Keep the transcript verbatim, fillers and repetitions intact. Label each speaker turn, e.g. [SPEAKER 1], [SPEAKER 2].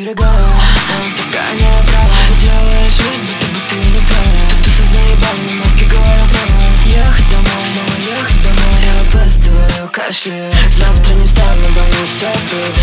[SPEAKER 1] налегая на стакане права. Делаешь вид, будто бы ты не права. Тут ты заебал, мне мозги говорят рано. Ехать домой, снова ехать домой. Я опаздываю, кашляю. Завтра не встану, боюсь, все будет.